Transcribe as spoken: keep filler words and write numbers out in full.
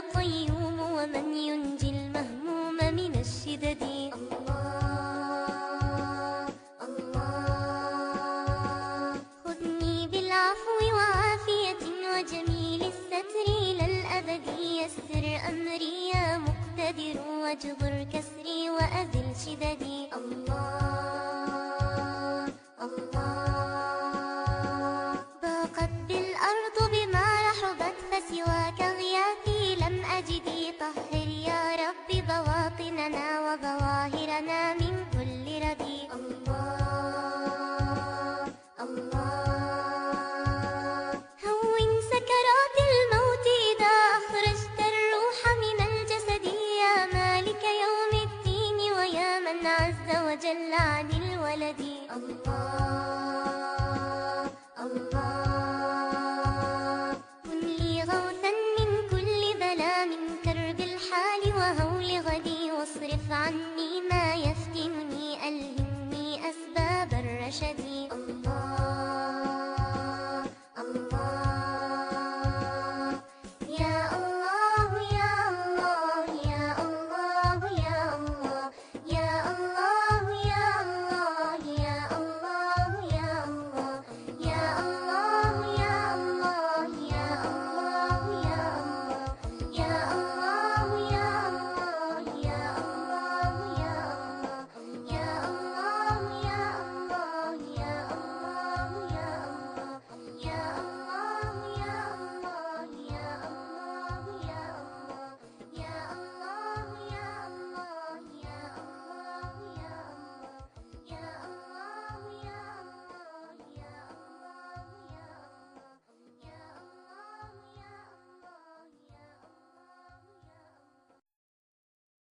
القيوم ومن ينجي المهموم من الشدد. الله الله خذني بالعفو وعافية وجميل الستر إلى الأبد. يسر أمري يا مقتدر واجبر كسري وأذل شددي. الله الله ضاقت بالأرض بما رحبت فسواك غياثي لم أجدي. طهر يا رب بواطننا وظواهرنا من كل ردي. الله الله هون سكرات الموت إذا أخرجت الروح من الجسد. يا مالك يوم الدين ويا من عز وجل عن الولد. الله